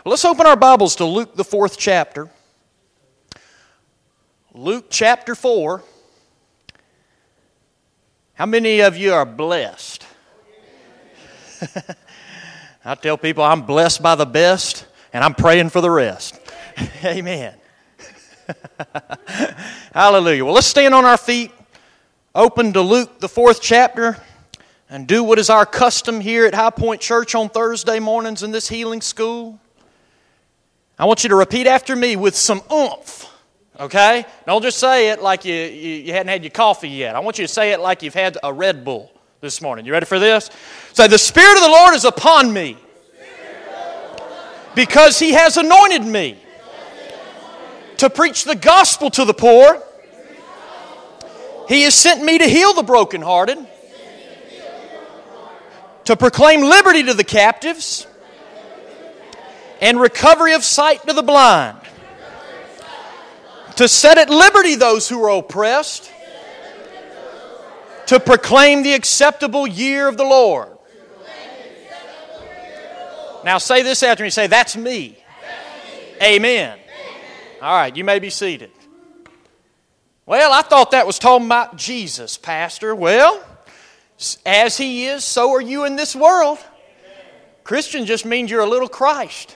Well, let's open our Bibles to Luke, the 4th chapter. Luke chapter 4. How many of you are blessed? I tell people I'm blessed by the best, and I'm praying for the rest. Amen. Hallelujah. Well, let's stand on our feet, open to Luke, the 4th chapter, and do what is our custom here at High Point Church on Thursday mornings in this healing school. I want you to repeat after me with some oomph, okay? Don't just say it like you hadn't had your coffee yet. I want you to say it like you've had a Red Bull this morning. You ready for this? Say, the Spirit of the Lord is upon me because He has anointed me to preach the gospel to the poor. He has sent me to heal the brokenhearted, to proclaim liberty to the captives, and recovery of sight to the blind, to set at liberty those who are oppressed, to proclaim the acceptable year of the Lord. Now say this after me. Say, that's me. Amen. All right, you may be seated. Well, I thought that was talking about Jesus, Pastor. Well, as He is, so are you in this world. Christian just means you're a little Christ.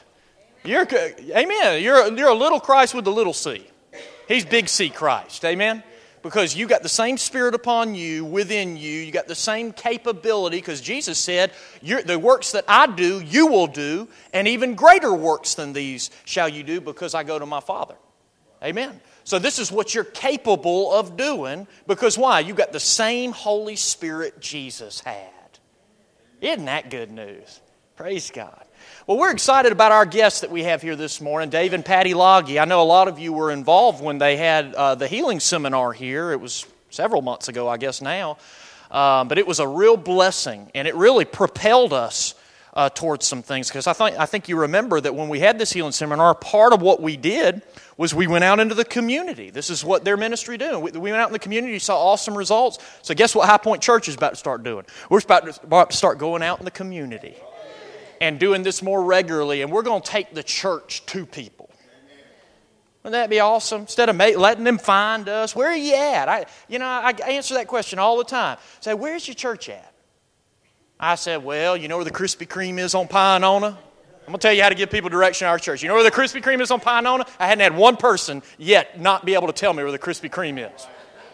Amen. You're a little Christ with a little c. He's big C Christ. Amen. Because you got the same Spirit upon you, within you. You got the same capability. Because Jesus said, the works that I do, you will do. And even greater works than these shall you do because I go to my Father. Amen. So this is what you're capable of doing. Because why? You got the same Holy Spirit Jesus had. Isn't that good news? Praise God. Well, we're excited about our guests that we have here this morning, Dave and Patty Loggy. I know a lot of you were involved when they had the healing seminar here. It was several months ago, I guess now. But it was a real blessing, and it really propelled us towards some things. Because I think you remember that when we had this healing seminar, part of what we did was we went out into the community. This is what their ministry do. We went out in the community, saw awesome results. So guess what High Point Church is about to start doing? We're about to start going out in the community and doing this more regularly, and we're going to take the church to people. Wouldn't that be awesome? Instead of letting them find us, where are you at? I answer that question all the time. Say, where's your church at? I said, well, you know where the Krispy Kreme is on Pionona? I'm going to tell you how to give people direction to our church. You know where the Krispy Kreme is on Pionona? I hadn't had one person yet not be able to tell me where the Krispy Kreme is.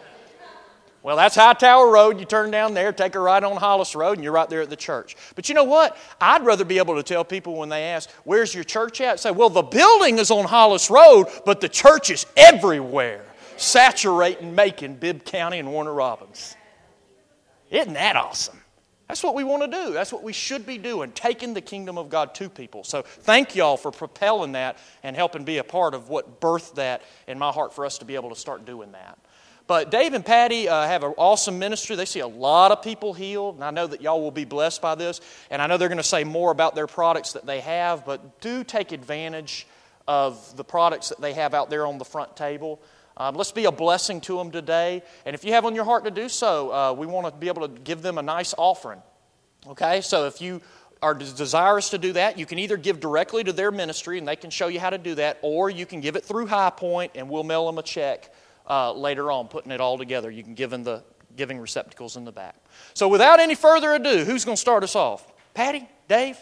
Well, that's Hightower Road. You turn down there, take a right on Hollis Road, and you're right there at the church. But you know what? I'd rather be able to tell people when they ask, where's your church at? Say, well, the building is on Hollis Road, but the church is everywhere, saturating Macon, Bibb County, and Warner Robins. Isn't that awesome? That's what we want to do. That's what we should be doing, taking the kingdom of God to people. So thank y'all for propelling that and helping be a part of what birthed that in my heart for us to be able to start doing that. But Dave and Patty have an awesome ministry. They see a lot of people healed, and I know that y'all will be blessed by this. And I know they're going to say more about their products that they have, but do take advantage of the products that they have out there on the front table. Let's be a blessing to them today. And if you have on your heart to do so, we want to be able to give them a nice offering. Okay, so if you are desirous to do that, you can either give directly to their ministry, and they can show you how to do that, or you can give it through High Point, and we'll mail them a check later on, putting it all together. You can give them the giving receptacles in the back. So without any further ado, who's going to start us off? Patty? Dave?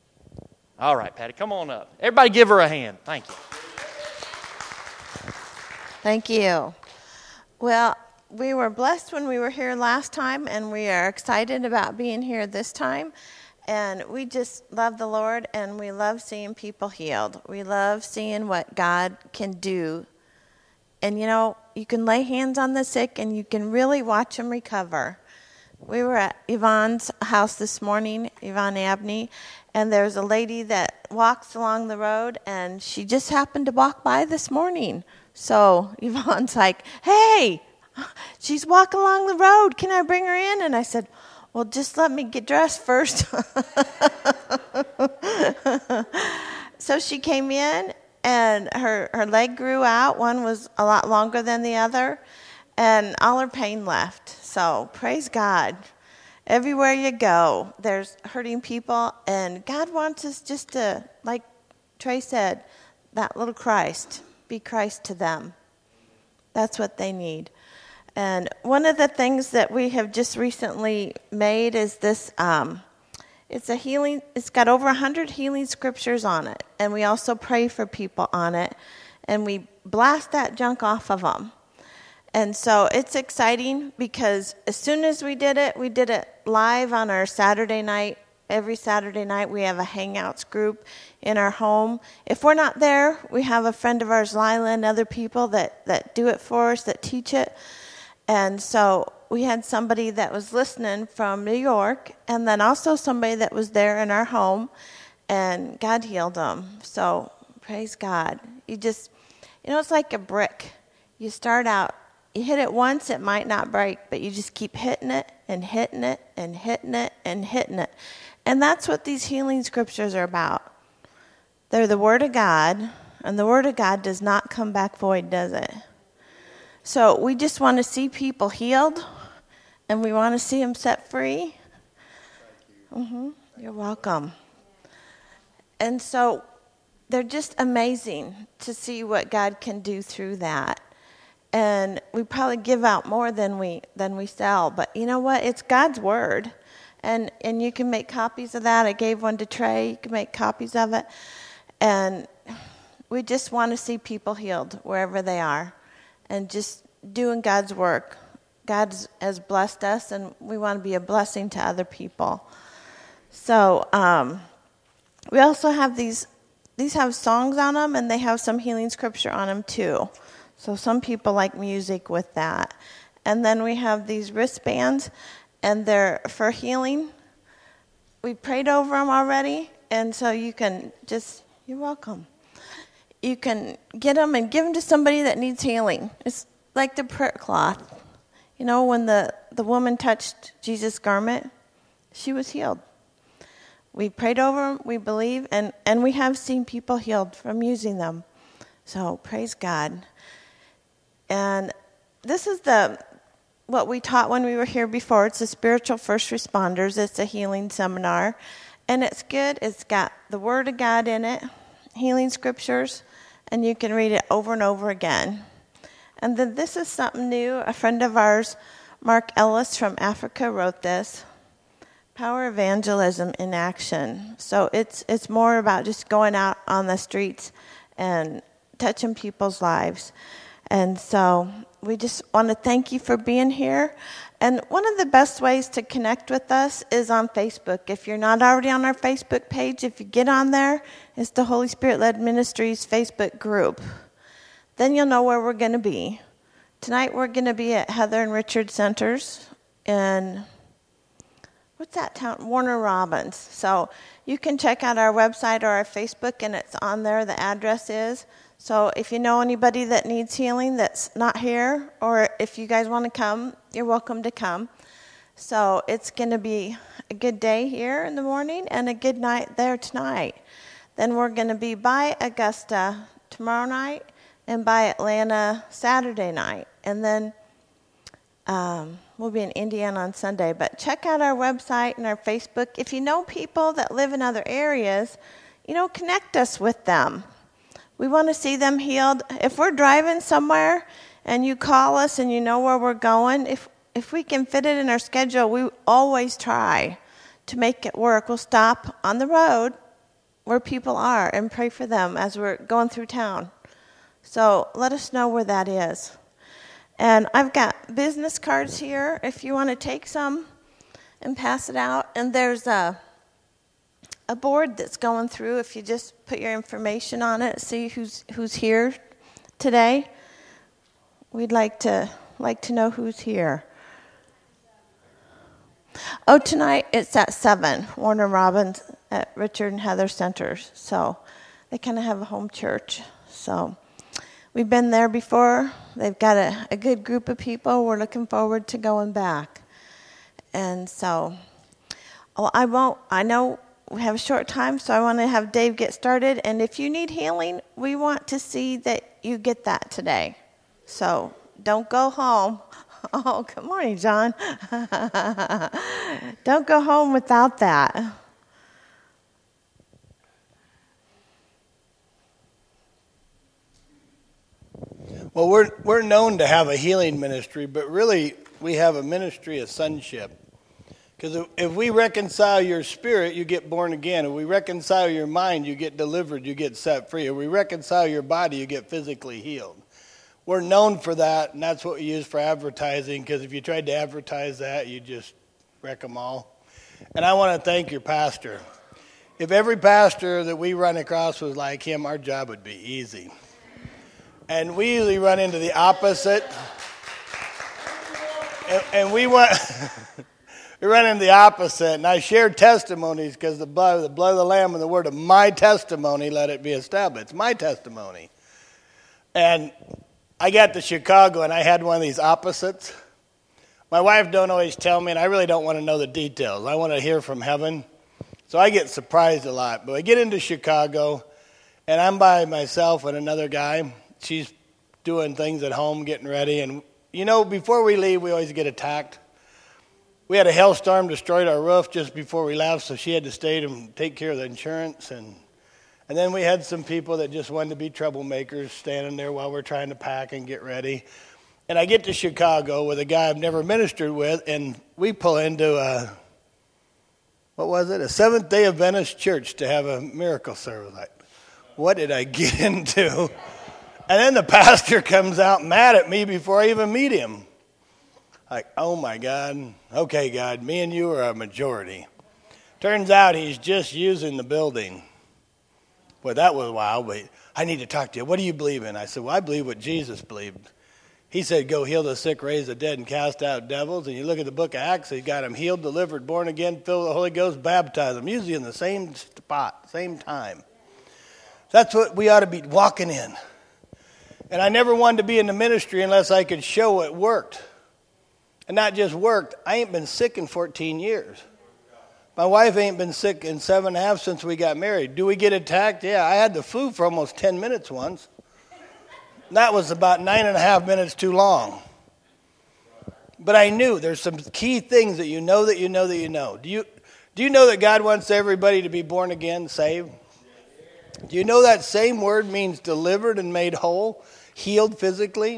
All right, Patty, come on up. Everybody give her a hand. Thank you. Thank you. Well, we were blessed when we were here last time, and we are excited about being here this time. And we just love the Lord, and we love seeing people healed. We love seeing what God can do. And, you know, you can lay hands on the sick, and you can really watch them recover. We were at Yvonne's house this morning, Yvonne Abney, and there's a lady that walks along the road, and she just happened to walk by this morning. So Yvonne's like, hey, she's walking along the road. Can I bring her in? And I said, well, just let me get dressed first. So she came in, and her leg grew out. One was a lot longer than the other, and all her pain left. So praise God. Everywhere you go, there's hurting people, and God wants us just to, like Trey said, that little Christ, be Christ to them. That's what they need. And one of the things that we have just recently made is this, it's a healing, it's got over 100 healing scriptures on it. And we also pray for people on it. And we blast that junk off of them. And so it's exciting because as soon as we did it live on our Saturday night. Every Saturday night we have a Hangouts group in our home. If we're not there, we have a friend of ours, Lila, and other people that do it for us, that teach it. And so we had somebody that was listening from New York, and then also somebody that was there in our home, and God healed them. So praise God. It's like a brick. You start out, you hit it once, it might not break, but you just keep hitting it and hitting it and hitting it and hitting it. And that's what these healing scriptures are about. They're the Word of God, and the Word of God does not come back void, does it? So we just want to see people healed, and we want to see them set free. You're welcome. And so they're just amazing to see what God can do through that. And we probably give out more than we sell, but you know what? It's God's Word. And you can make copies of that. I gave one to Trey. You can make copies of it. And we just want to see people healed wherever they are and just doing God's work. God has blessed us, and we want to be a blessing to other people. So we also have these have songs on them, and they have some healing scripture on them too. So some people like music with that. And then we have these wristbands. And they're for healing. We prayed over them already, and so you can you're welcome. You can get them and give them to somebody that needs healing. It's like the prayer cloth. You know, when the woman touched Jesus' garment, she was healed. We prayed over them, we believe, and we have seen people healed from using them. So praise God. And this is what we taught when we were here before. It's the Spiritual First Responders. It's a healing seminar. And it's good. It's got the Word of God in it, healing scriptures, and you can read it over and over again. And then this is something new. A friend of ours, Mark Ellis from Africa, wrote this. Power Evangelism in Action. So it's more about just going out on the streets and touching people's lives. And so we just want to thank you for being here. And one of the best ways to connect with us is on Facebook. If you're not already on our Facebook page, if you get on there, it's the Holy Spirit-Led Ministries Facebook group. Then you'll know where we're going to be. Tonight we're going to be at Heather and Richard Centers in, what's that town? Warner Robins. So you can check out our website or our Facebook, and it's on there, the address is. So if you know anybody that needs healing that's not here, or if you guys want to come, you're welcome to come. So it's going to be a good day here in the morning and a good night there tonight. Then we're going to be by Augusta tomorrow night and by Atlanta Saturday night. And then we'll be in Indiana on Sunday. But check out our website and our Facebook. If you know people that live in other areas, connect us with them. We want to see them healed. If we're driving somewhere and you call us and you know where we're going, if we can fit it in our schedule, we always try to make it work. We'll stop on the road where people are and pray for them as we're going through town. So let us know where that is. And I've got business cards here if you want to take some and pass it out. And there's a board that's going through. If you just put your information on it, see who's here today. We'd like to know who's here. Oh, tonight it's at 7, Warner Robins at Richard and Heather Centers. So they kind of have a home church. So we've been there before. They've got a good group of people. We're looking forward to going back. And so, I know we have a short time, so I want to have Dave get started. And if you need healing, we want to see that you get that today. So don't go home. Oh, good morning, John. Don't go home without that. Well, we're known to have a healing ministry, but really we have a ministry of sonship. Because if we reconcile your spirit, you get born again. If we reconcile your mind, you get delivered, you get set free. If we reconcile your body, you get physically healed. We're known for that, and that's what we use for advertising, because if you tried to advertise that, you just wreck them all. And I want to thank your pastor. If every pastor that we run across was like him, our job would be easy. And we usually run into the opposite. And we run into the opposite. And I share testimonies because the blood of the Lamb and the word of my testimony, let it be established. It's my testimony. And I got to Chicago and I had one of these opposites. My wife don't always tell me, and I really don't want to know the details. I want to hear from heaven. So I get surprised a lot. But I get into Chicago, and I'm by myself and another guy. She's doing things at home, getting ready. And, you know, before we leave, we always get attacked. We had a hailstorm destroyed our roof just before we left, so she had to stay to take care of the insurance. And then we had some people that just wanted to be troublemakers standing there while we're trying to pack and get ready. And I get to Chicago with a guy I've never ministered with, and we pull into a Seventh-day Adventist church to have a miracle service. Like, what did I get into? And then the pastor comes out mad at me before I even meet him. Like, oh my God. Okay, God, me and you are a majority. Turns out he's just using the building. Well, that was wild, but I need to talk to you. What do you believe in? I said, well, I believe what Jesus believed. He said, go heal the sick, raise the dead, and cast out devils. And you look at the book of Acts, he got them healed, delivered, born again, filled with the Holy Ghost, baptized them, usually in the same spot, same time. That's what we ought to be walking in. And I never wanted to be in the ministry unless I could show it worked. And not just worked, I ain't been sick in 14 years. My wife ain't been sick in 7.5 since we got married. Do we get attacked? Yeah, I had the flu for almost 10 minutes once. That was about 9.5 minutes too long. But I knew there's some key things that you know that you know that you know. Do you know that God wants everybody to be born again, saved? Do you know that same word means delivered and made whole, healed physically?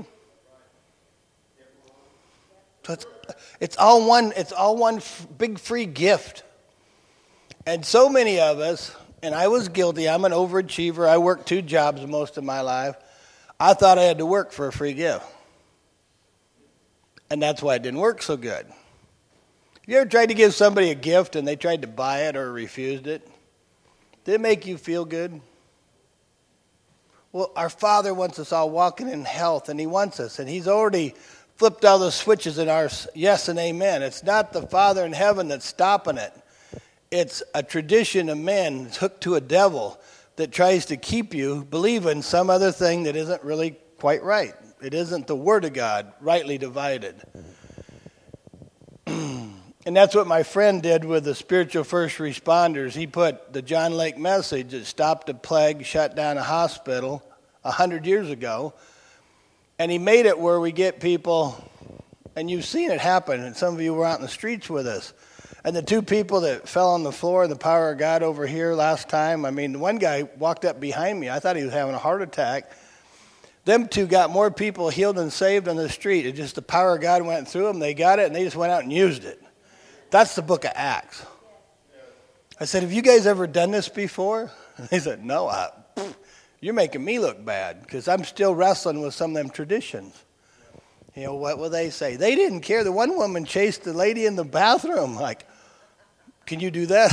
So it's all one big free gift. And so many of us, and I was guilty, I'm an overachiever, I worked 2 jobs most of my life. I thought I had to work for a free gift. And that's why it didn't work so good. You ever tried to give somebody a gift and they tried to buy it or refused it? Did it make you feel good? Well, our Father wants us all walking in health, and He wants us, and He's already flipped all the switches in our yes and amen. It's not the Father in heaven that's stopping it. It's a tradition of men that's hooked to a devil that tries to keep you believing some other thing that isn't really quite right. It isn't the Word of God rightly divided. And that's what my friend did with the spiritual first responders. He put the John Lake message that stopped a plague, shut down a hospital 100 years ago. And he made it where we get people, and you've seen it happen, and some of you were out in the streets with us. And the 2 people that fell on the floor in the power of God over here last time, I mean, one guy walked up behind me. I thought he was having a heart attack. Them 2 got more people healed and saved on the street. It just the power of God went through them. They got it, and they just went out and used it. That's the book of Acts. I said, have you guys ever done this before? And they said, no, you're making me look bad because I'm still wrestling with some of them traditions. You know, what will they say? They didn't care. The one woman chased the lady in the bathroom. Like, can you do that?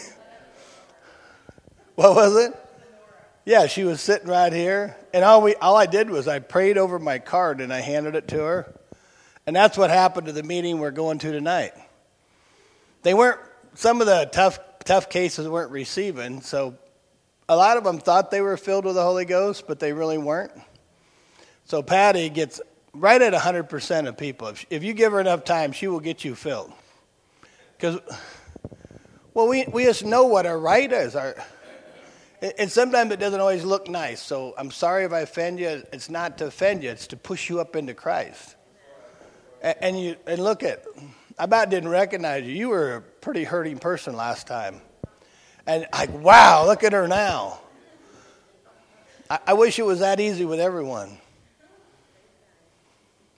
What was it? Yeah, she was sitting right here. And all I did was I prayed over my card and I handed it to her. And that's what happened to the meeting we're going to tonight. Some of the tough cases weren't receiving, so a lot of them thought they were filled with the Holy Ghost, but they really weren't. So Patty gets right at 100% of people. If you give her enough time, she will get you filled. Because, well, we just know what our right is. And sometimes it doesn't always look nice. So I'm sorry if I offend you. It's not to offend you. It's to push you up into Christ. And look at, I about didn't recognize you. You were a pretty hurting person last time. And like, wow, look at her now. I wish it was that easy with everyone.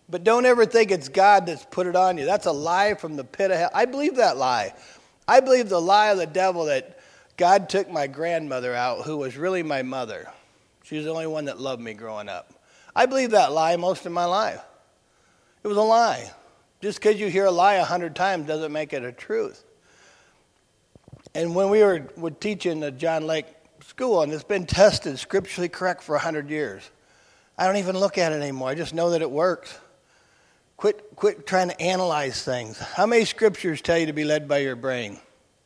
But don't ever think it's God that's put it on you. That's a lie from the pit of hell. I believe that lie. I believe the lie of the devil that God took my grandmother out, who was really my mother. She was the only one that loved me growing up. I believe that lie most of my life. It was a lie. Just because you hear a lie 100 times doesn't make it a truth. And when we were teaching at John Lake School, and it's been tested scripturally correct for 100 years, I don't even look at it anymore. I just know that it works. Quit trying to analyze things. How many scriptures tell you to be led by your brain?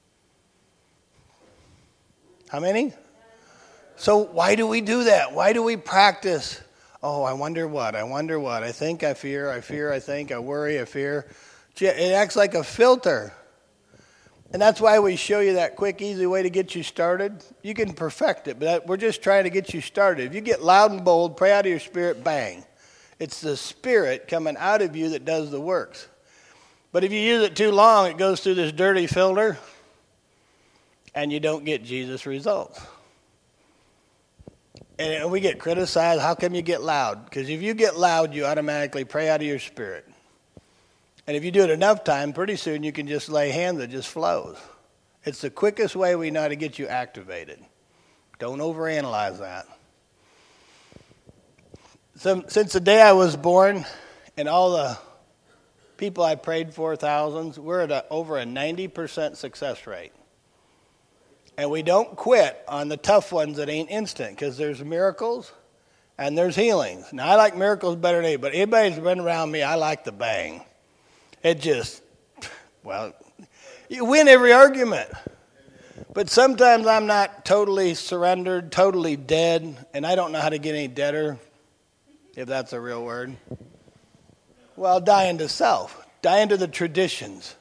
How many? So why do we do that? Why do we practice? Oh, I wonder what. I think, I fear, I think, I worry, I fear. It acts like a filter. And that's why we show you that quick, easy way to get you started. You can perfect it, but we're just trying to get you started. If you get loud and bold, pray out of your spirit, bang. It's the Spirit coming out of you that does the works. But if you use it too long, it goes through this dirty filter, and you don't get Jesus' results. And we get criticized. How come you get loud? Because if you get loud, you automatically pray out of your spirit. And if you do it enough time, pretty soon you can just lay hands, it just flows. It's the quickest way we know how to get you activated. Don't overanalyze that. Since the day I was born, and all the people I prayed for, thousands, we're at over a 90% success rate. And we don't quit on the tough ones that ain't instant, because there's miracles and there's healings. Now, I like miracles better than anybody. Anybody who's been around me, I like the bang. It just, well, you win every argument. But sometimes I'm not totally surrendered, totally dead, and I don't know how to get any deader, if that's a real word. Well, dying to self, dying to the traditions.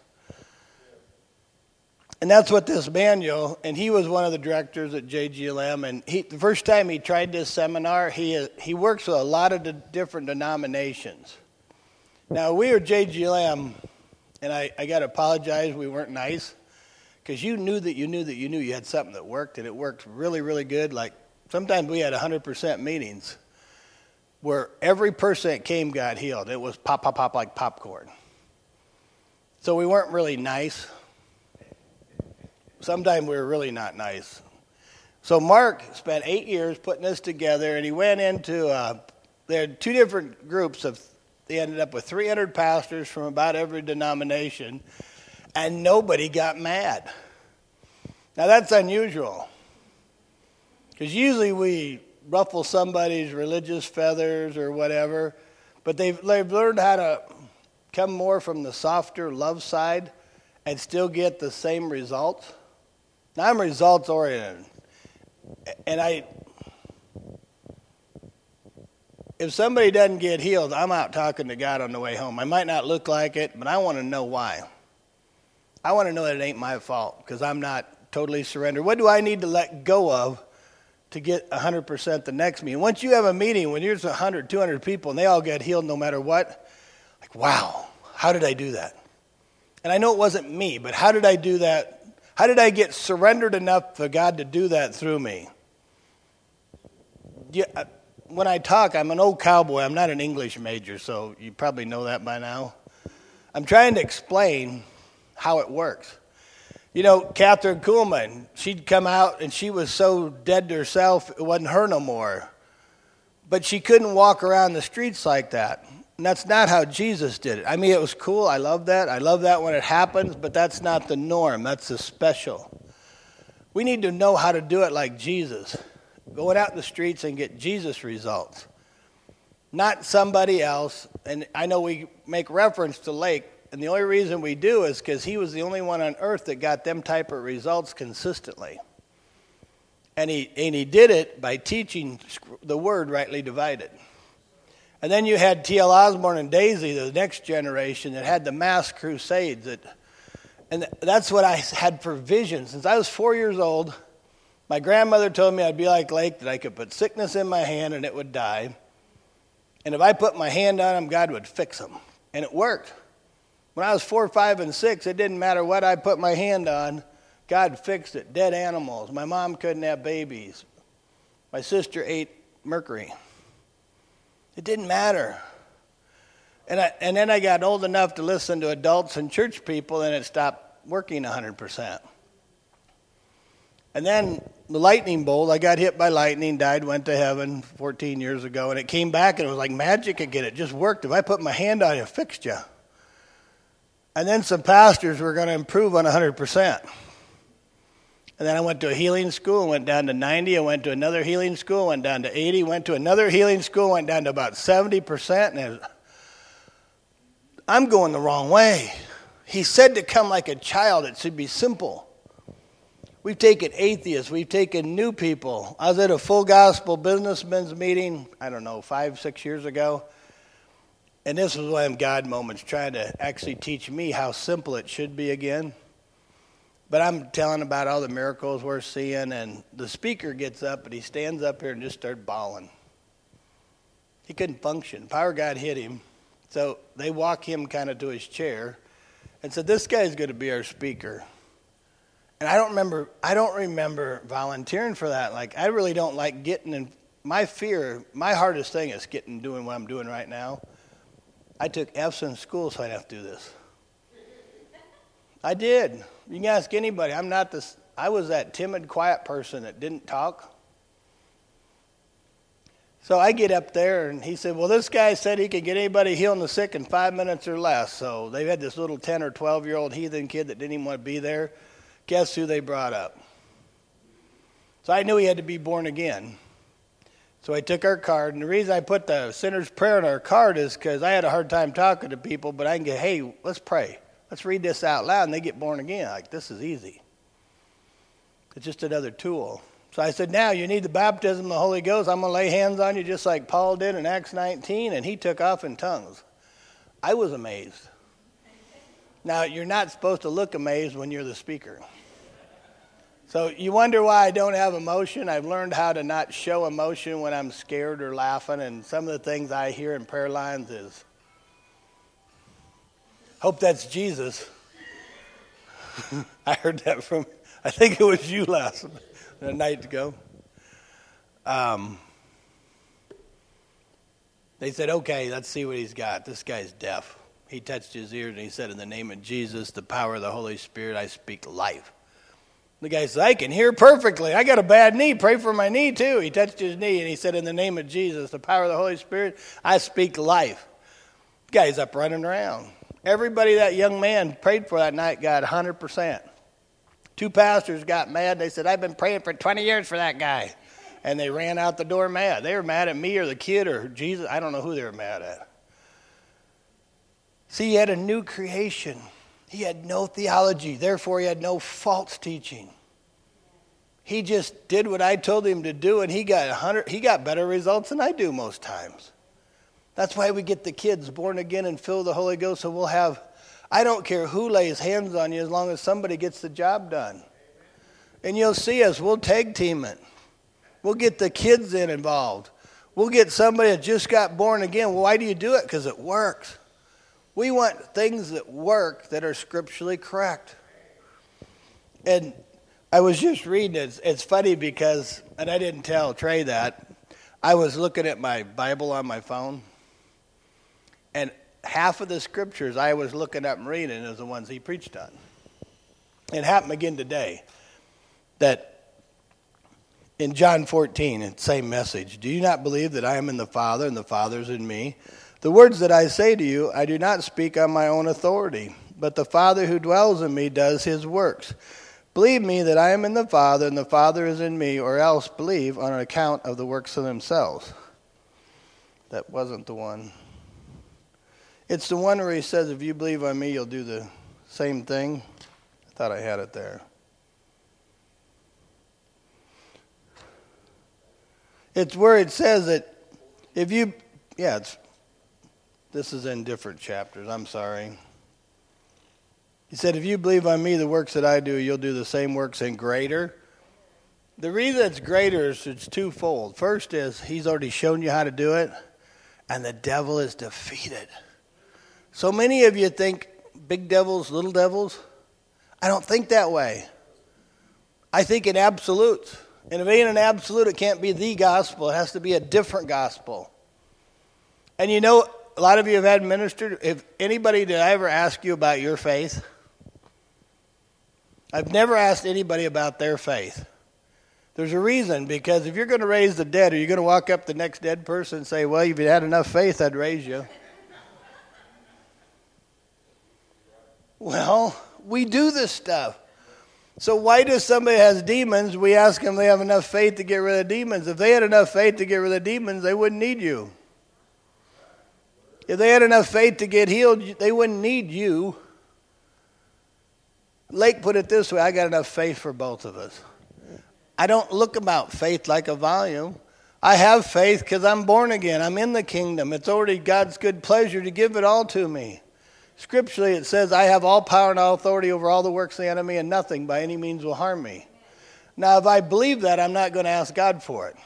And that's what this manual, and he was one of the directors at JGLM, and the first time he tried this seminar, he works with a lot of different denominations. Now, we were JGLM, and I got to apologize, we weren't nice, because you knew you had something that worked, and it worked really, really good. Like, sometimes we had 100% meetings where every person that came got healed. It was pop, pop, pop like popcorn. So we weren't really nice. Sometimes we were really not nice. So Mark spent 8 years putting this together, and he went into, there had two different groups they ended up with 300 pastors from about every denomination, and nobody got mad. Now that's unusual, because usually we ruffle somebody's religious feathers or whatever, but they've learned how to come more from the softer love side and still get the same results. Now I'm results oriented, and if somebody doesn't get healed, I'm out talking to God on the way home. I might not look like it, but I want to know why. I want to know that it ain't my fault, because I'm not totally surrendered. What do I need to let go of to get 100% the next meeting? Once you have a meeting, when there's 100, 200 people, and they all get healed no matter what, like, wow, how did I do that? And I know it wasn't me, but how did I do that? How did I get surrendered enough for God to do that through me? Yeah, when I talk, I'm an old cowboy. I'm not an English major, so you probably know that by now. I'm trying to explain how it works. You know, Catherine Kuhlman, she'd come out and she was so dead to herself, it wasn't her no more. But she couldn't walk around the streets like that. And that's not how Jesus did it. I mean, it was cool. I love that. I love that when it happens, but that's not the norm. That's the special. We need to know how to do it like Jesus. Going out in the streets and get Jesus results. Not somebody else. And I know we make reference to Lake, and the only reason we do is because he was the only one on earth that got them type of results consistently. And he did it by teaching the word rightly divided. And then you had T.L. Osborne and Daisy, the next generation, that had the mass crusades. And that's what I had for vision. Since I was 4 years old, my grandmother told me I'd be like Lake, that I could put sickness in my hand and it would die. And if I put my hand on him, God would fix him. And it worked. When I was 4, 5, and 6, it didn't matter what I put my hand on, God fixed it. Dead animals. My mom couldn't have babies. My sister ate mercury. It didn't matter. And then I got old enough to listen to adults and church people, and it stopped working 100%. And then the lightning bolt, I got hit by lightning, died, went to heaven 14 years ago, and it came back, and it was like magic again. It just worked. If I put my hand on it, it fixed you. And then some pastors were going to improve on 100%. And then I went to a healing school and went down to 90. I went to another healing school, went down to 80. Went to another healing school, went down to about 70%. And I'm going the wrong way. He said to come like a child. It should be simple. We've taken atheists. We've taken new people. I was at a full gospel businessmen's meeting, 5-6 years ago. And this was one of them God moments, trying to actually teach me how simple it should be again. But I'm telling about all the miracles we're seeing, and the speaker gets up, and he stands up here and just started bawling. He couldn't function. Power of God hit him. So they walk him kind of to his chair and said, this guy's going to be our speaker. And I don't remember volunteering for that. Like, I really don't like getting in. My hardest thing is doing what I'm doing right now. I took F's in school so I'd have to do this. I did. You can ask anybody. I was that timid, quiet person that didn't talk. So I get up there, and he said, well, this guy said he could get anybody healing the sick in 5 minutes or less. So they had this little 10 or 12-year-old heathen kid that didn't even want to be there. Guess who they brought up? So I knew he had to be born again. So I took our card, and the reason I put the sinner's prayer on our card is because I had a hard time talking to people, but I can get, hey, let's pray. Let's read this out loud, and they get born again. Like, this is easy. It's just another tool. So I said, now you need the baptism of the Holy Ghost. I'm going to lay hands on you just like Paul did in Acts 19, and he took off in tongues. I was amazed. Now, you're not supposed to look amazed when you're the speaker. So you wonder why I don't have emotion. I've learned how to not show emotion when I'm scared or laughing, and some of the things I hear in prayer lines is, hope that's Jesus. I heard that I think it was you a night ago. They said, okay, let's see what he's got. This guy's deaf. He touched his ears and he said, in the name of Jesus, the power of the Holy Spirit, I speak life. The guy said, I can hear perfectly. I got a bad knee. Pray for my knee too. He touched his knee and he said, in the name of Jesus, the power of the Holy Spirit, I speak life. The guy's up running around. Everybody that young man prayed for that night got 100%. 2 pastors got mad. They said, I've been praying for 20 years for that guy. And they ran out the door mad. They were mad at me or the kid or Jesus. I don't know who they were mad at. See, he had a new creation. He had no theology. Therefore, he had no false teaching. He just did what I told him to do, and he got better results than I do most times. That's why we get the kids born again and filled with the Holy Ghost, so we'll have, I don't care who lays hands on you as long as somebody gets the job done. And you'll see us, we'll tag team it. We'll get the kids involved. We'll get somebody that just got born again. Well, why do you do it? Because it works. We want things that work that are scripturally correct. And I was just reading it. It's funny because, and I didn't tell Trey that, I was looking at my Bible on my phone, and half of the scriptures I was looking up and reading is the ones he preached on. It happened again today, that in John 14, it's the same message. Do you not believe that I am in the Father and the Father is in me? The words that I say to you, I do not speak on my own authority, but the Father who dwells in me does his works. Believe me that I am in the Father and the Father is in me, or else believe on account of the works of themselves. That wasn't the one. It's the one where he says, if you believe on me, you'll do the same thing. I thought I had it there. It's where it says that if you, this is in different chapters, I'm sorry. He said, if you believe on me, the works that I do, you'll do the same works and greater. The reason it's greater is it's twofold. First is he's already shown you how to do it, and the devil is defeated. So many of you think big devils, little devils. I don't think that way. I think in absolutes. And if it ain't an absolute, it can't be the gospel. It has to be a different gospel. And you know a lot of you have had ministered. If anybody, did I ever ask you about your faith? I've never asked anybody about their faith. There's a reason, because if you're going to raise the dead, are you going to walk up to the next dead person and say, well, if you had enough faith, I'd raise you? Well, we do this stuff. So why does somebody has demons, we ask them if they have enough faith to get rid of demons? If they had enough faith to get rid of demons, they wouldn't need you. If they had enough faith to get healed, they wouldn't need you. Lake put it this way, I got enough faith for both of us. I don't look about faith like a volume. I have faith because I'm born again. I'm in the kingdom. It's already God's good pleasure to give it all to me. Scripturally, it says, I have all power and all authority over all the works of the enemy, and nothing by any means will harm me. Now, if I believe that, I'm not going to ask God for it.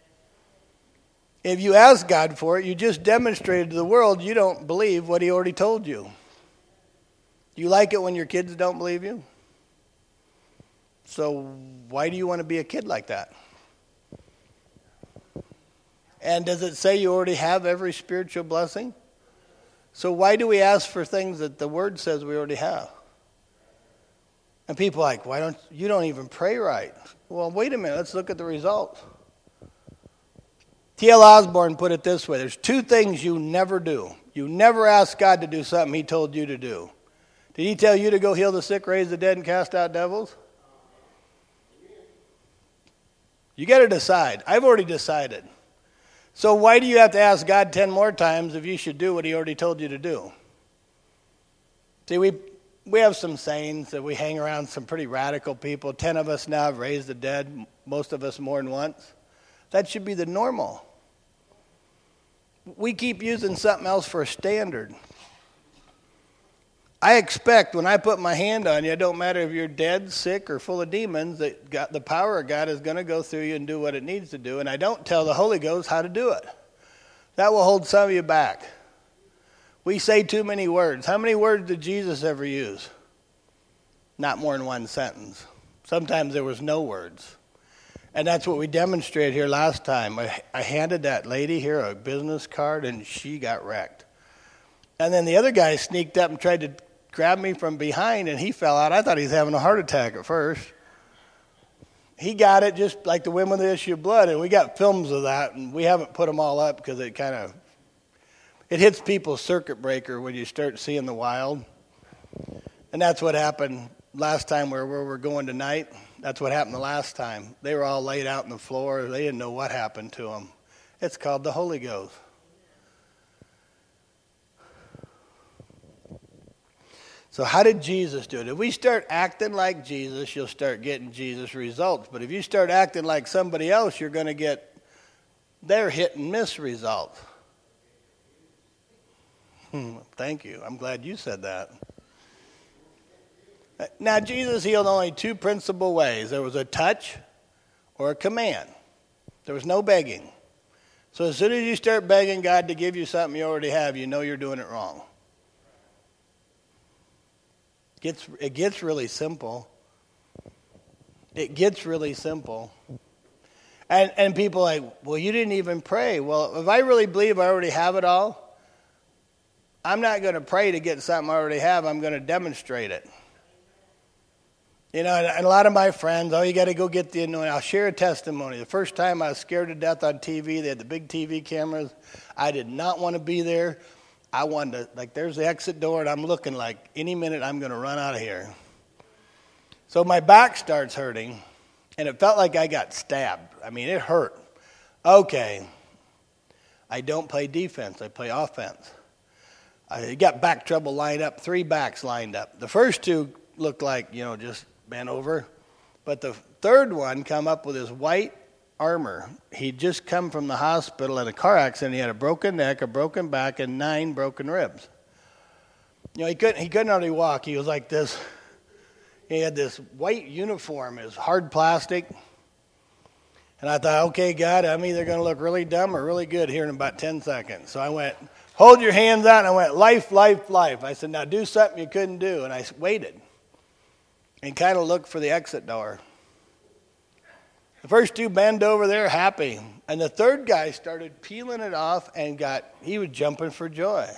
If you ask God for it, you just demonstrated to the world you don't believe what he already told you. You like it when your kids don't believe you? So why do you want to be a kid like that? And does it say you already have every spiritual blessing? So why do we ask for things that the Word says we already have? And people are like, you don't even pray right. Well, wait a minute, let's look at the results. T.L. Osborne put it this way, there's two things you never do. You never ask God to do something he told you to do. Did he tell you to go heal the sick, raise the dead, and cast out devils? You got to decide. I've already decided. So why do you have to ask God 10 more times if you should do what he already told you to do? See, we have some sayings that we hang around some pretty radical people. 10 of us now have raised the dead, most of us more than once. That should be the normal. We keep using something else for a standard. I expect when I put my hand on you, it don't matter if you're dead, sick, or full of demons, that the power of God is going to go through you and do what it needs to do. And I don't tell the Holy Ghost how to do it. That will hold some of you back. We say too many words. How many words did Jesus ever use? Not more than one sentence. Sometimes there was no words. And that's what we demonstrated here last time. I handed that lady here a business card, and she got wrecked. And then the other guy sneaked up and tried to grab me from behind, and he fell out. I thought he was having a heart attack at first. He got it just like the women with the issue of blood, and we got films of that, and we haven't put them all up because it hits people's circuit breaker when you start seeing the wild. And that's what happened last time where we're going tonight. That's what happened the last time. They were all laid out on the floor. They didn't know what happened to them. It's called the Holy Ghost. So how did Jesus do it? If we start acting like Jesus, you'll start getting Jesus results. But if you start acting like somebody else, you're going to get their hit and miss results. Thank you. I'm glad you said that. Now, Jesus healed only two principal ways. There was a touch or a command. There was no begging. So as soon as you start begging God to give you something you already have, you know you're doing it wrong. It gets really simple. It gets really simple. And people are like, well, you didn't even pray. Well, if I really believe I already have it all, I'm not going to pray to get something I already have. I'm going to demonstrate it. You know, and a lot of my friends, you got to go get the anointing. I'll share a testimony. The first time I was scared to death on TV, they had the big TV cameras. I did not want to be there. I wanted to, there's the exit door, and I'm looking like any minute I'm going to run out of here. So my back starts hurting, and it felt like I got stabbed. I mean, it hurt. Okay. I don't play defense. I play offense. I got back trouble lined up, 3 backs lined up. The first 2 looked like, just bent over. But the third one come up with his white armor. He'd just come from the hospital in a car accident. He had a broken neck, a broken back, and 9 broken ribs. He couldn't hardly walk. He was like this. He had this white uniform. It was hard plastic. And I thought, okay, God, I'm either going to look really dumb or really good here in about 10 seconds. So I went, hold your hands out, and I went, life, life, life. I said, now do something you couldn't do. And I waited and kind of looked for the exit door. The first two bend over there happy. And the third guy started peeling it off and he was jumping for joy.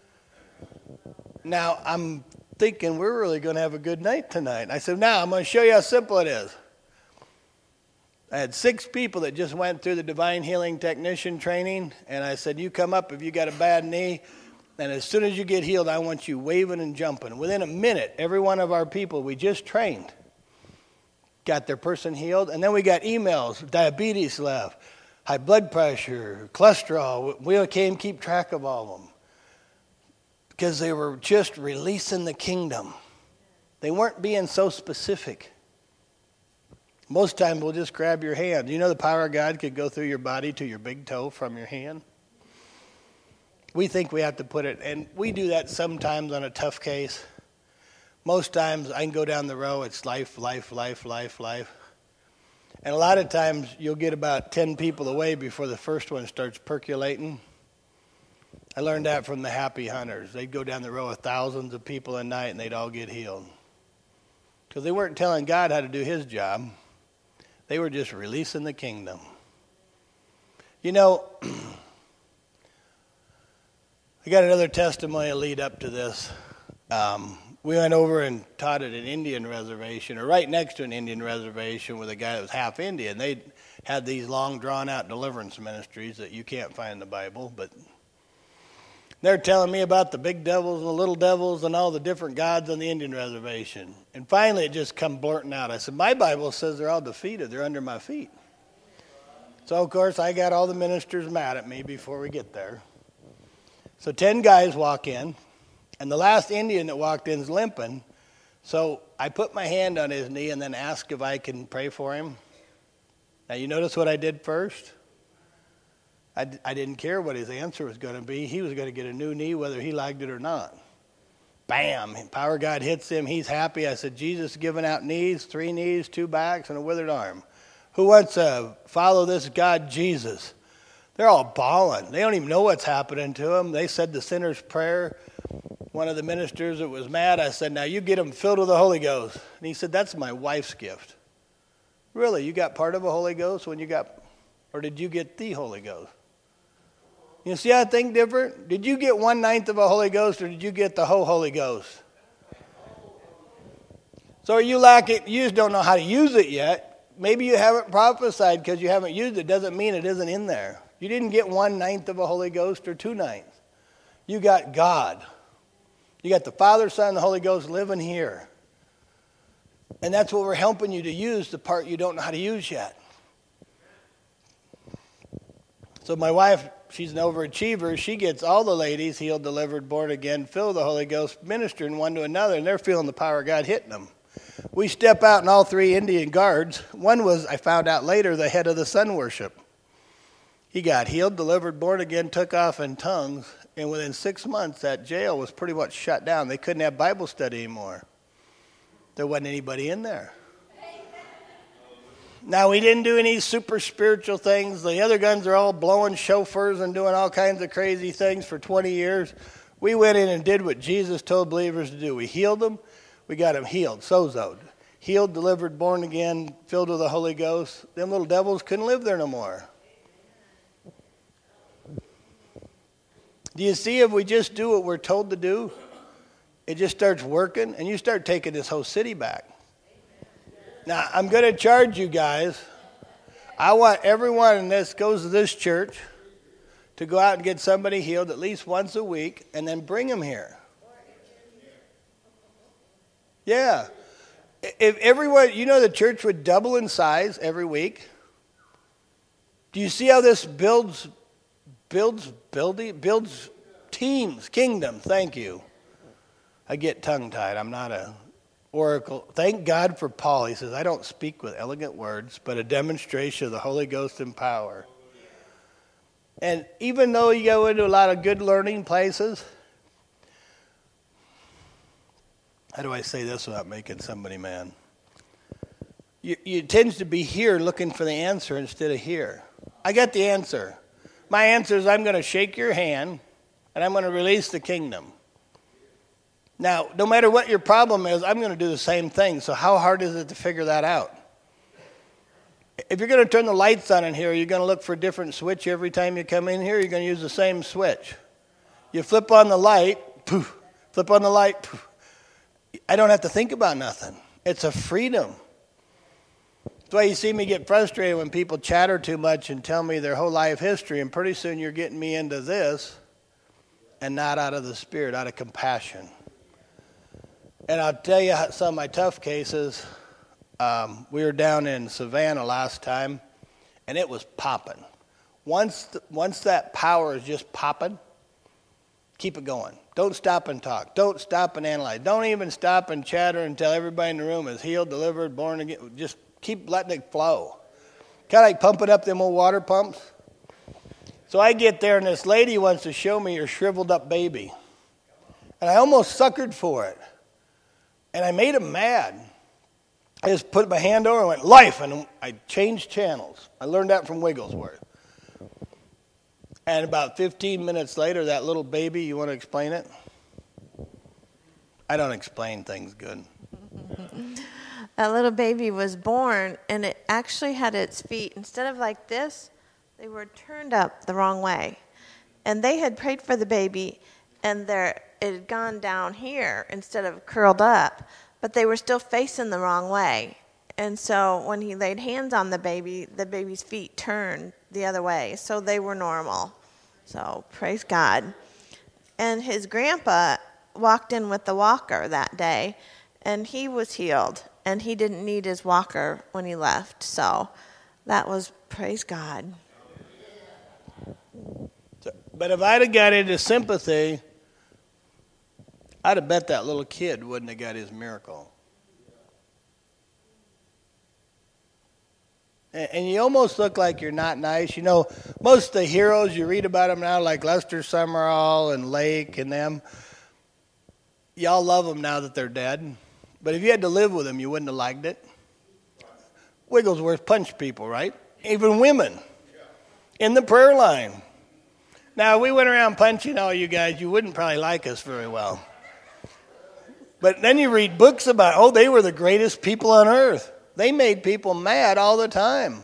Now, I'm thinking we're really going to have a good night tonight. I said, now I'm going to show you how simple it is. I had 6 people that just went through the Divine Healing Technician training. And I said, you come up if you got a bad knee. And as soon as you get healed, I want you waving and jumping. Within a minute, every one of our people we just trained got their person healed. And then we got emails, diabetes left, high blood pressure, cholesterol. We keep track of all of them. Because they were just releasing the kingdom. They weren't being so specific. Most times we'll just grab your hand. You know the power of God could go through your body to your big toe from your hand? We think we have to put it, and we do that sometimes on a tough case. Most times I can go down the row, it's life, life, life, life, life. And a lot of times you'll get about 10 people away before the first one starts percolating. I learned that from the happy hunters. They'd go down the row of thousands of people a night and they'd all get healed. Because they weren't telling God how to do his job. They were just releasing the kingdom. You know, I got another testimony to lead up to this. We went over and taught at an Indian reservation, or right next to an Indian reservation with a guy that was half Indian. They had these long, drawn-out deliverance ministries that you can't find in the Bible, but they're telling me about the big devils and the little devils and all the different gods on the Indian reservation. And finally it just come blurting out. I said, my Bible says they're all defeated. They're under my feet. So, of course, I got all the ministers mad at me before we get there. So 10 guys walk in, and the last Indian that walked in is limping. So I put my hand on his knee and then asked if I can pray for him. Now, you notice what I did first? I didn't care what his answer was going to be. He was going to get a new knee whether he liked it or not. Bam! Power of God hits him. He's happy. I said, Jesus is giving out knees, 3 knees, 2 backs, and a withered arm. Who wants to follow this God, Jesus? They're all bawling. They don't even know what's happening to them. They said the sinner's prayer. One of the ministers that was mad, I said, now you get them filled with the Holy Ghost. And he said, that's my wife's gift. Really? You got part of a Holy Ghost when you got, or did you get the Holy Ghost? You see how I think different? Did you get 1/9 of a Holy Ghost, or did you get the whole Holy Ghost? So are you lacking? You just don't know how to use it yet. Maybe you haven't prophesied because you haven't used it. Doesn't mean it isn't in there. You didn't get 1/9 of a Holy Ghost or 2/9. You got God. You got the Father, Son, and the Holy Ghost living here. And that's what we're helping you to use, the part you don't know how to use yet. So my wife, she's an overachiever. She gets all the ladies healed, delivered, born again, filled with the Holy Ghost, ministering one to another, and they're feeling the power of God hitting them. We step out and all 3 Indian guards. One was, I found out later, the head of the sun worship. He got healed, delivered, born again, took off in tongues, and within 6 months that jail was pretty much shut down. They couldn't have Bible study anymore. There wasn't anybody in there. Now, we didn't do any super spiritual things. The other guns are all blowing shofars and doing all kinds of crazy things for 20 years. We went in and did what Jesus told believers to do. We healed them. We got them healed, sozoed. Healed, delivered, born again, filled with the Holy Ghost. Them little devils couldn't live there no more. Do you see, if we just do what we're told to do, it just starts working, and you start taking this whole city back. Now, I'm going to charge you guys. I want everyone that goes to this church to go out and get somebody healed at least once a week and then bring them here. Yeah. If everyone, you know, the church would double in size every week. Do you see how this builds teams, kingdom? Thank you. I get tongue-tied. I'm not a oracle. Thank God for Paul. He says, I don't speak with elegant words, but a demonstration of the Holy Ghost and power. And even though you go into a lot of good learning places, how do I say this without making somebody mad? You tends to be here looking for the answer instead of here. I got the answer. My answer is I'm going to shake your hand and I'm going to release the kingdom. Now, no matter what your problem is, I'm going to do the same thing. So how hard is it to figure that out? If you're going to turn the lights on in here, you're going to look for a different switch every time you come in here. You're going to use the same switch. You flip on the light, poof. Flip on the light, poof. I don't have to think about nothing. It's a freedom. That's why you see me get frustrated when people chatter too much and tell me their whole life history, and pretty soon you're getting me into this and not out of the Spirit, out of compassion. And I'll tell you some of my tough cases. We were down in Savannah last time, and it was popping. Once that power is just popping, keep it going. Don't stop and talk. Don't stop and analyze. Don't even stop and chatter until everybody in the room is healed, delivered, born again. Just keep letting it flow. Kind of like pumping up them old water pumps. So I get there, and this lady wants to show me her shriveled up baby. And I almost suckered for it. And I made him mad. I just put my hand over and went, life, and I changed channels. I learned that from Wigglesworth. And about 15 minutes later, that little baby, you want to explain it? I don't explain things good. That little baby was born, and it actually had its feet, instead of like this, they were turned up the wrong way. And they had prayed for the baby, and it had gone down here instead of curled up, but they were still facing the wrong way. And so when he laid hands on the baby's feet turned the other way, so they were normal. So praise God. And his grandpa walked in with the walker that day, and he was healed, and he didn't need his walker when he left. So that was praise God. But if I'd have got into sympathy, I'd have bet that little kid wouldn't have got his miracle. And you almost look like you're not nice. You know, most of the heroes, you read about them now, like Lester Sumrall and Lake and them, y'all love them now that they're dead. But if you had to live with them, you wouldn't have liked it. Wigglesworth punched people, right? Even women in the prayer line. Now, if we went around punching all you guys, you wouldn't probably like us very well. But then you read books about, they were the greatest people on earth. They made people mad all the time.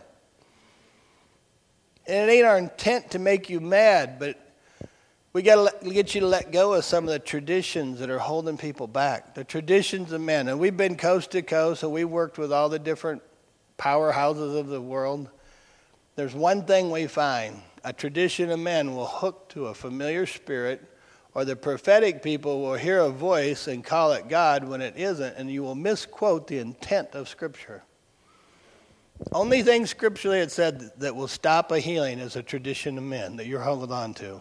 And it ain't our intent to make you mad, but we got to get you to let go of some of the traditions that are holding people back. The traditions of men. And we've been coast to coast, so we worked with all the different powerhouses of the world. There's one thing we find. A tradition of men will hook to a familiar spirit, or the prophetic people will hear a voice and call it God when it isn't, and you will misquote the intent of Scripture. Only thing scripturally it said that will stop a healing is a tradition of men that you're holding on to.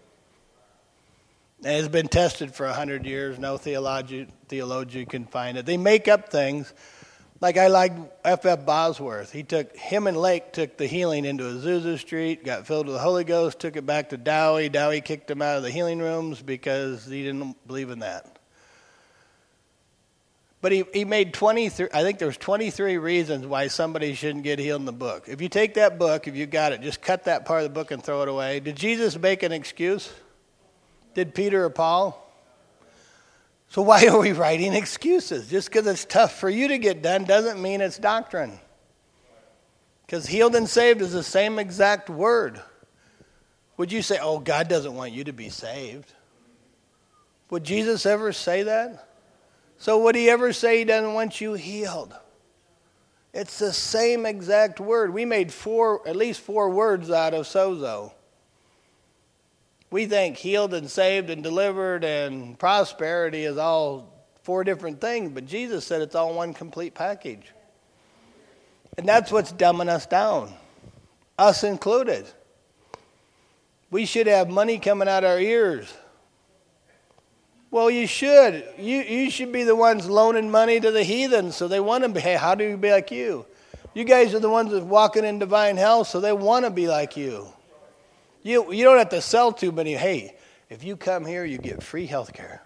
And it's been tested for 100 years. No theologian can find it. They make up things. Like I like F.F. Bosworth. Him and Lake took the healing into Azusa Street, got filled with the Holy Ghost, took it back to Dowie. Dowie kicked him out of the healing rooms because he didn't believe in that. But he made 23, I think there was 23 reasons why somebody shouldn't get healed in the book. If you take that book, if you got it, just cut that part of the book and throw it away. Did Jesus make an excuse? Did Peter or Paul? So why are we writing excuses? Just because it's tough for you to get done doesn't mean it's doctrine. Because healed and saved is the same exact word. Would you say, God doesn't want you to be saved? Would Jesus ever say that? So would he ever say he doesn't want you healed? It's the same exact word. We made at least four words out of sozo. We think healed and saved and delivered and prosperity is all four different things, but Jesus said it's all one complete package. And that's what's dumbing us down, us included. We should have money coming out our ears. Well, you should. You should be the ones loaning money to the heathens, so they want to be, hey, how do you be like you? You guys are the ones that are walking in divine health, so they want to be like you. You don't have to sell too many. Hey, if you come here, you get free health care.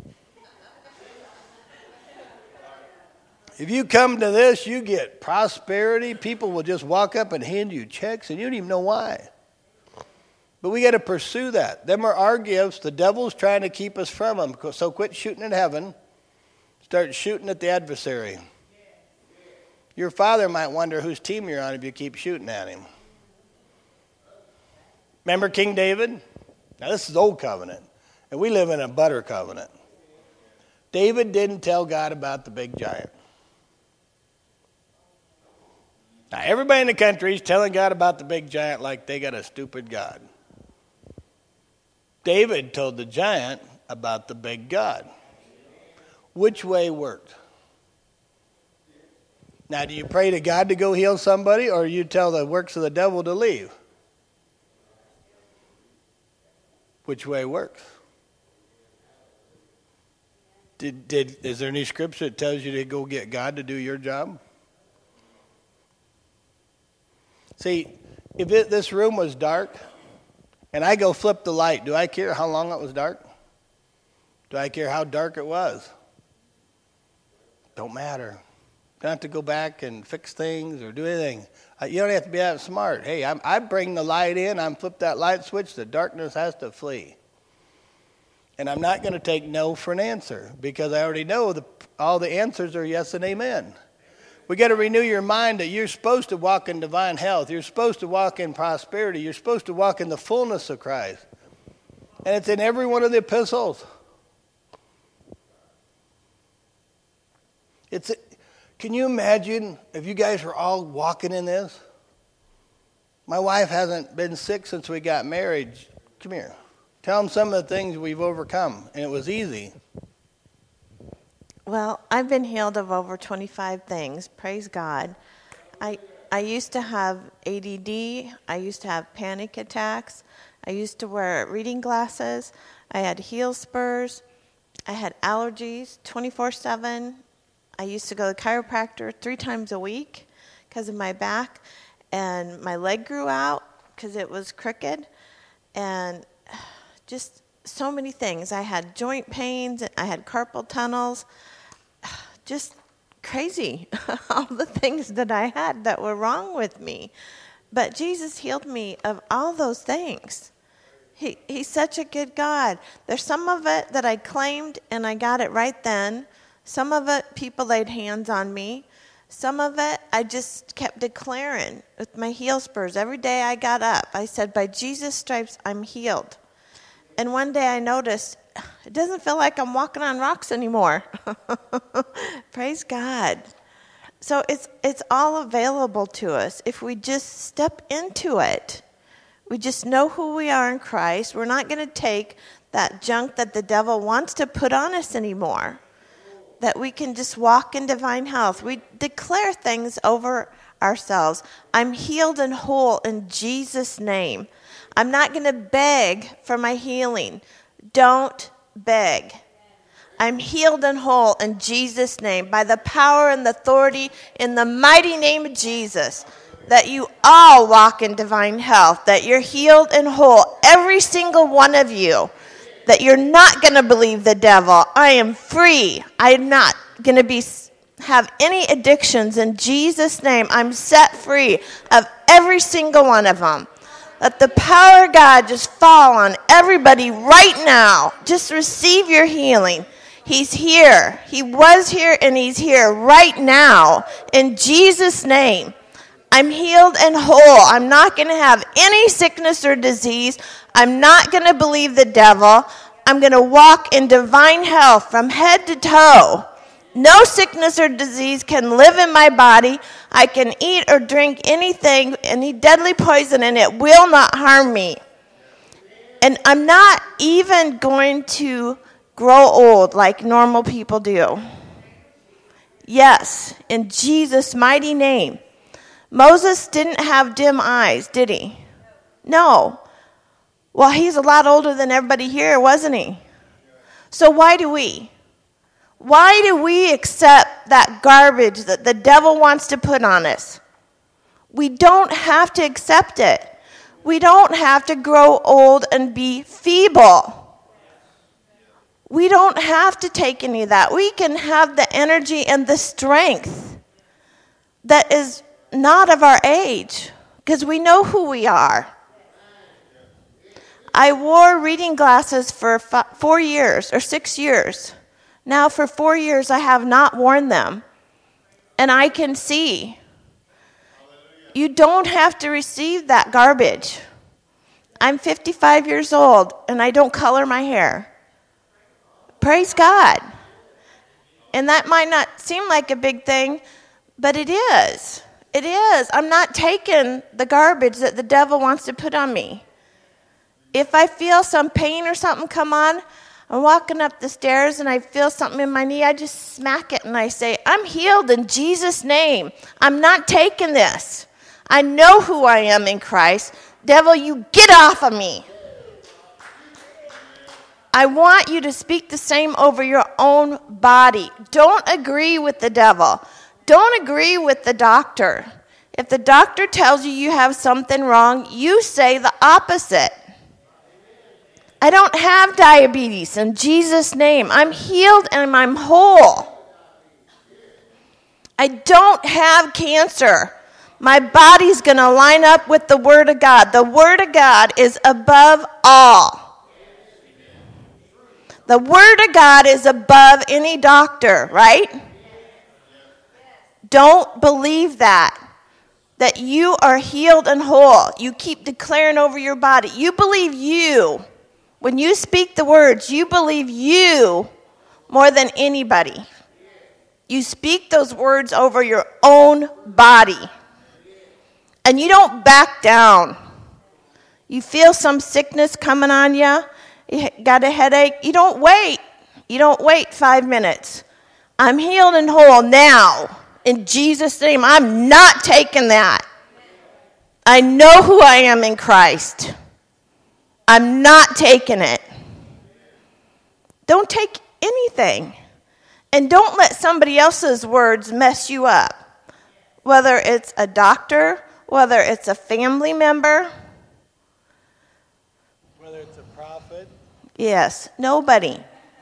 If you come to this, you get prosperity. People will just walk up and hand you checks, and you don't even know why. But we got to pursue that. Them are our gifts. The devil's trying to keep us from them. So quit shooting at heaven. Start shooting at the adversary. Your father might wonder whose team you're on if you keep shooting at him. Remember King David? Now this is old covenant, and we live in a butter covenant. David didn't tell God about the big giant. Now everybody in the country is telling God about the big giant like they got a stupid God. David told the giant about the big God. Which way worked? Now, do you pray to God to go heal somebody, or you tell the works of the devil to leave? Which way works? Is there any scripture that tells you to go get God to do your job? See, if this room was dark, and I go flip the light, do I care how long it was dark? Do I care how dark it was? Don't matter. Don't have to go back and fix things or do anything. You don't have to be that smart. Hey, I bring the light in, I flip that light switch, the darkness has to flee. And I'm not going to take no for an answer because I already know all the answers are yes and amen. We got to renew your mind that you're supposed to walk in divine health. You're supposed to walk in prosperity. You're supposed to walk in the fullness of Christ. And it's in every one of the epistles. Can you imagine if you guys were all walking in this? My wife hasn't been sick since we got married. Come here. Tell them some of the things we've overcome, and it was easy. Well, I've been healed of over 25 things. Praise God. I used to have ADD. I used to have panic attacks. I used to wear reading glasses. I had heel spurs. I had allergies 24/7. I used to go to the chiropractor 3 times a week because of my back. And my leg grew out because it was crooked. And just so many things. I had joint pains. I had carpal tunnels. Just crazy. All the things that I had that were wrong with me. But Jesus healed me of all those things. He's such a good God. There's some of it that I claimed and I got it right then. Some of it, people laid hands on me. Some of it, I just kept declaring with my heel spurs. Every day I got up, I said, by Jesus' stripes, I'm healed. And one day I noticed, it doesn't feel like I'm walking on rocks anymore. Praise God. So it's all available to us if we just step into it. We just know who we are in Christ. We're not going to take that junk that the devil wants to put on us anymore. That we can just walk in divine health. We declare things over ourselves. I'm healed and whole in Jesus' name. I'm not going to beg for my healing. Don't beg. I'm healed and whole in Jesus' name by the power and the authority in the mighty name of Jesus. That you all walk in divine health. That you're healed and whole, every single one of you. That you're not going to believe the devil. I am free. I'm not going to have any addictions. In Jesus' name, I'm set free of every single one of them. Let the power of God just fall on everybody right now. Just receive your healing. He's here. He was here and he's here right now. In Jesus' name, I'm healed and whole. I'm not going to have any sickness or disease. I'm not going to believe the devil. I'm going to walk in divine health from head to toe. No sickness or disease can live in my body. I can eat or drink anything, any deadly poison, and it will not harm me. And I'm not even going to grow old like normal people do. Yes, in Jesus' mighty name. Moses didn't have dim eyes, did he? No. Well, he's a lot older than everybody here, wasn't he? So why do we? Why do we accept that garbage that the devil wants to put on us? We don't have to accept it. We don't have to grow old and be feeble. We don't have to take any of that. We can have the energy and the strength that is not of our age because we know who we are. I wore reading glasses for 4 years or 6 years. Now for 4 years I have not worn them. and I can see. You don't have to receive that garbage. I'm 55 years old, and I don't color my hair. Praise God. And that might not seem like a big thing, but it is. It is. I'm not taking the garbage that the devil wants to put on me. If I feel some pain or something come on, I'm walking up the stairs and I feel something in my knee, I just smack it and I say, I'm healed in Jesus' name. I'm not taking this. I know who I am in Christ. Devil, you get off of me. I want you to speak the same over your own body. Don't agree with the devil. Don't agree with the doctor. If the doctor tells you you have something wrong, you say the opposite. I don't have diabetes in Jesus' name. I'm healed and I'm whole. I don't have cancer. My body's going to line up with the Word of God. The Word of God is above all. The Word of God is above any doctor, right? Don't believe that you are healed and whole. You keep declaring over your body. You believe you. When you speak the words, you believe you more than anybody. You speak those words over your own body. And you don't back down. You feel some sickness coming on you. You got a headache. You don't wait. You don't wait 5 minutes. I'm healed and whole now. In Jesus' name, I'm not taking that. I know who I am in Christ. I'm not taking it. Don't take anything. And don't let somebody else's words mess you up. Whether it's a doctor, whether it's a family member. Whether it's a prophet. Yes, nobody.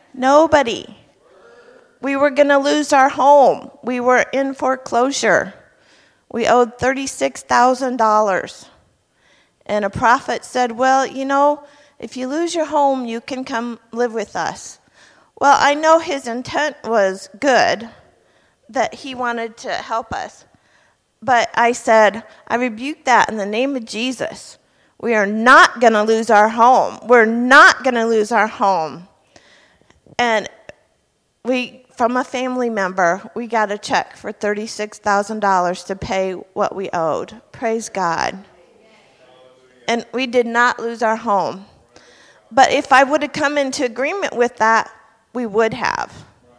We were going to lose our home. We were in foreclosure. We owed $36,000. And a prophet said, well, you know, if you lose your home, you can come live with us. Well, I know his intent was good, that he wanted to help us. But I said, I rebuke that in the name of Jesus. We are not going to lose our home. We're not going to lose our home. And from a family member, we got a check for $36,000 to pay what we owed. Praise God. And we did not lose our home. But if I would have come into agreement with that, we would have.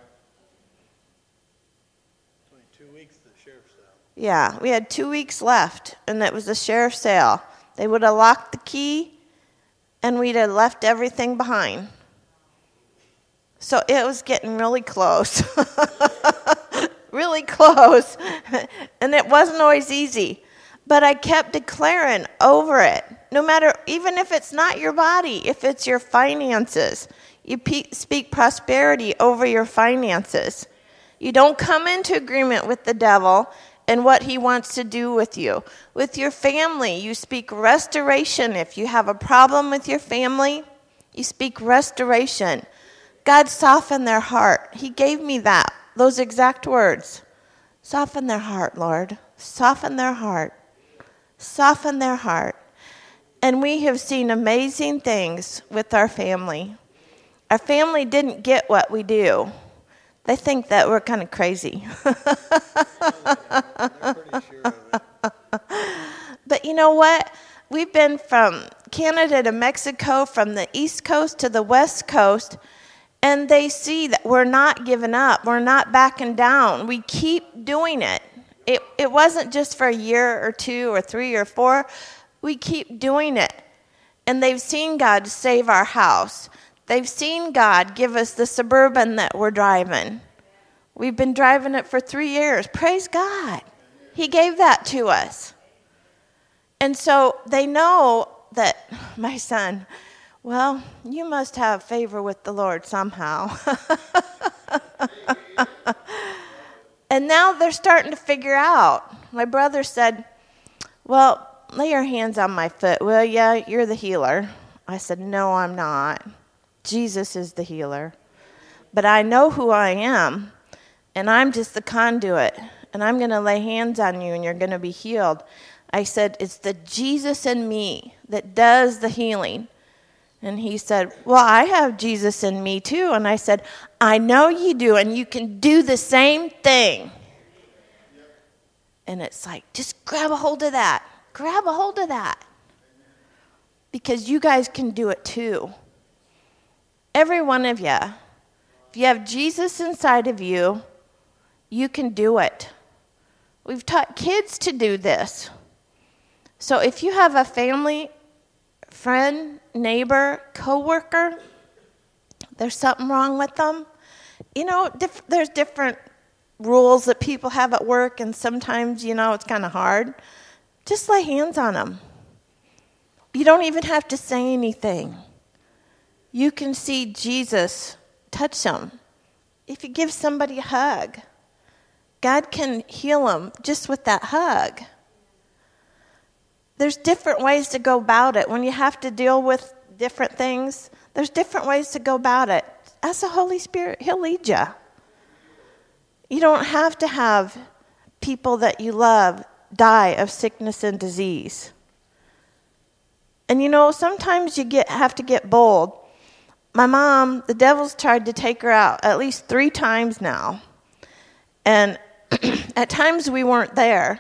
Only 2 weeks to the sheriff's sale. Yeah, we had 2 weeks left, and it was the sheriff's sale. They would have locked the key, and we'd have left everything behind. So it was getting really close. Really close. And it wasn't always easy. But I kept declaring over it. No matter, even if it's not your body, if it's your finances, you speak prosperity over your finances. You don't come into agreement with the devil and what he wants to do with you. With your family, you speak restoration. If you have a problem with your family, you speak restoration. God softened their heart. He gave me those exact words. Soften their heart, Lord. Soften their heart. Soften their heart. And we have seen amazing things with our family. Our family didn't get what we do. They think that we're kind of crazy. They're pretty sure of it. But you know what? We've been from Canada to Mexico, from the East Coast to the West Coast, and they see that we're not giving up. We're not backing down. We keep doing it. It wasn't just for a year or 2 or 3 or 4. We keep doing it. And they've seen God save our house. They've seen God give us the Suburban that we're driving. We've been driving it for 3 years. Praise God. He gave that to us. And so they know that, my son, well, you must have favor with the Lord somehow. And now they're starting to figure out. My brother said, well, lay your hands on my foot. Well, yeah, you're the healer. I said, no, I'm not. Jesus is the healer. But I know who I am, and I'm just the conduit. and I'm going to lay hands on you, and you're going to be healed. I said, it's the Jesus in me that does the healing. And he said, well, I have Jesus in me too. And I said, I know you do, and you can do the same thing. And it's like, just grab a hold of that. Grab a hold of that. Because you guys can do it too. Every one of you. If you have Jesus inside of you, you can do it. We've taught kids to do this. So if you have a family, friend, neighbor, coworker, there's something wrong with them. You know, there's different rules that people have at work, and sometimes, it's kind of hard. Just lay hands on them. You don't even have to say anything. You can see Jesus touch them. If you give somebody a hug, God can heal them just with that hug. There's different ways to go about it. When you have to deal with different things, there's different ways to go about it. Ask the Holy Spirit, He'll lead you. You don't have to have people that you love die of sickness and disease. And sometimes you have to get bold. My mom, the devil's tried to take her out at least 3 times now. And at times we weren't there.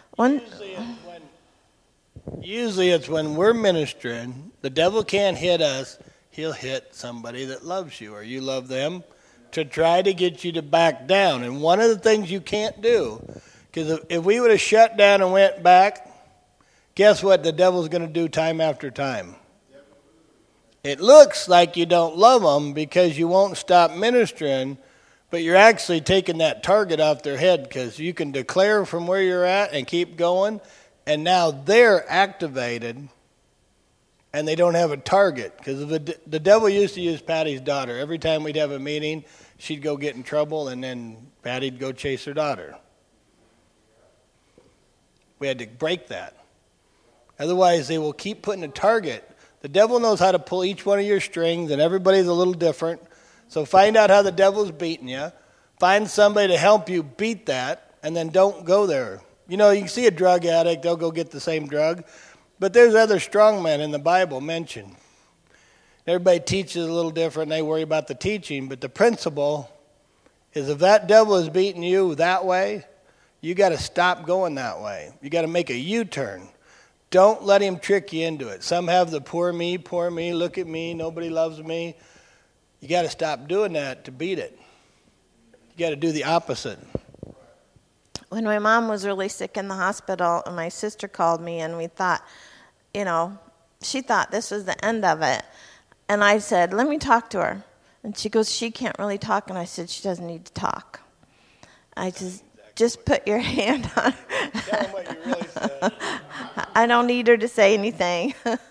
Usually it's when we're ministering, the devil can't hit us, he'll hit somebody that loves you or you love them to try to get you to back down. And one of the things you can't do, because if we would have shut down and went back, guess what the devil's going to do time after time? It looks like you don't love them because you won't stop ministering, but you're actually taking that target off their head, because you can declare from where you're at and keep going, and now they're activated and they don't have a target. Because the devil used to use Patty's daughter. Every time we'd have a meeting, she'd go get in trouble, and then Patty'd go chase her daughter. We had to break that. Otherwise, they will keep putting a target. The devil knows how to pull each one of your strings, and everybody's a little different. So find out how the devil's beating you. Find somebody to help you beat that, and then don't go there. You can see a drug addict, they'll go get the same drug. But there's other strong men in the Bible mentioned. Everybody teaches a little different, and they worry about the teaching. But the principle is, if that devil is beating you that way, you got to stop going that way. You got to make a U-turn. Don't let him trick you into it. Some have the poor me, look at me, nobody loves me. You got to stop doing that to beat it. You got to do the opposite. When my mom was really sick in the hospital, and my sister called me, and we thought, she thought this was the end of it. And I said, let me talk to her. And she goes, she can't really talk. And I said, she doesn't need to talk. I just put your hand on her. Tell them what you really said. I don't need her to say anything.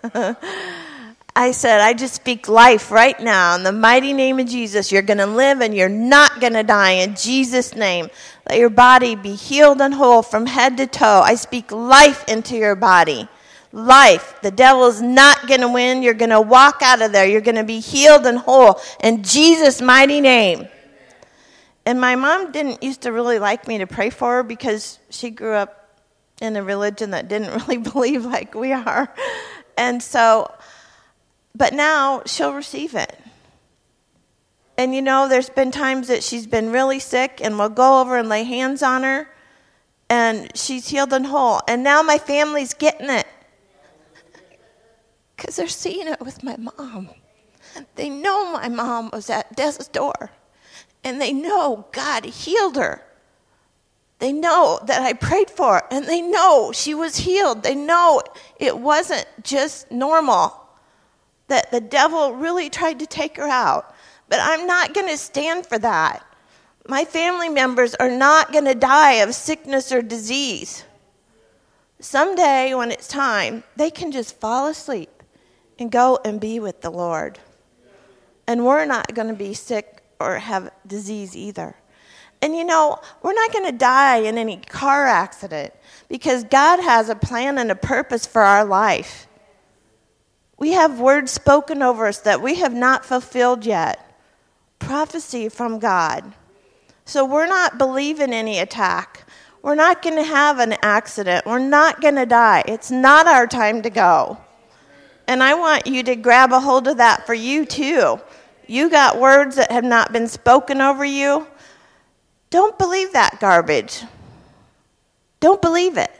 I said, I just speak life right now in the mighty name of Jesus. You're going to live and you're not going to die in Jesus' name. Let your body be healed and whole from head to toe. I speak life into your body. Life. The devil is not going to win. You're going to walk out of there. You're going to be healed and whole in Jesus' mighty name. And my mom didn't used to really like me to pray for her, because she grew up in a religion that didn't really believe like we are. And so, but now she'll receive it. And there's been times that she's been really sick, and we'll go over and lay hands on her, and she's healed and whole. And now my family's getting it, because they're seeing it with my mom. They know my mom was at death's door, and they know God healed her. They know that I prayed for her, and they know she was healed. They know it wasn't just normal, that the devil really tried to take her out. But I'm not going to stand for that. My family members are not going to die of sickness or disease. Someday, when it's time, they can just fall asleep and go and be with the Lord. And we're not going to be sick or have disease either. And we're not going to die in any car accident, because God has a plan and a purpose for our life. We have words spoken over us that we have not fulfilled yet. Prophecy from God. So we're not believing any attack. We're not going to have an accident. We're not going to die. It's not our time to go. And I want you to grab a hold of that for you too. You got words that have not been spoken over you. Don't believe that garbage. Don't believe it.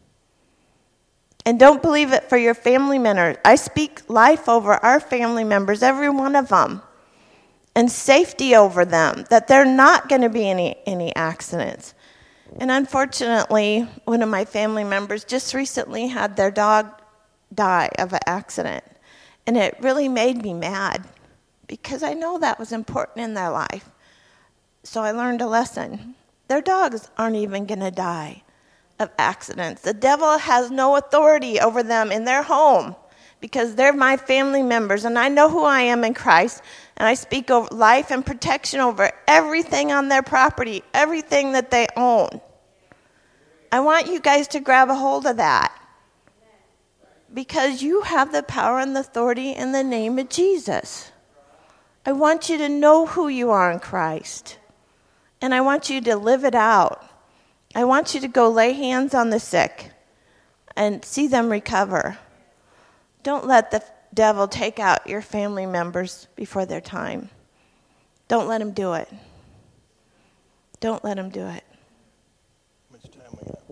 And don't believe it for your family members. I speak life over our family members, every one of them, and safety over them, that there are not going to be any accidents. And unfortunately, one of my family members just recently had their dog die of an accident. And it really made me mad because I know that was important in their life. So I learned a lesson. Their dogs aren't even going to die of accidents. The devil has no authority over them in their home because they're my family members, and I know who I am in Christ, and I speak over life and protection over everything on their property, everything that they own. I want you guys to grab a hold of that because you have the power and the authority in the name of Jesus. I want you to know who you are in Christ, and I want you to live it out. I want you to go lay hands on the sick and see them recover. Don't let the devil take out your family members before their time. Don't let him do it. Don't let him do it. How much time we got?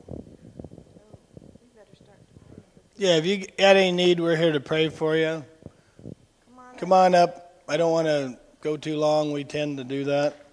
Yeah, if you got any need, we're here to pray for you. Come on up. I don't want to go too long. We tend to do that.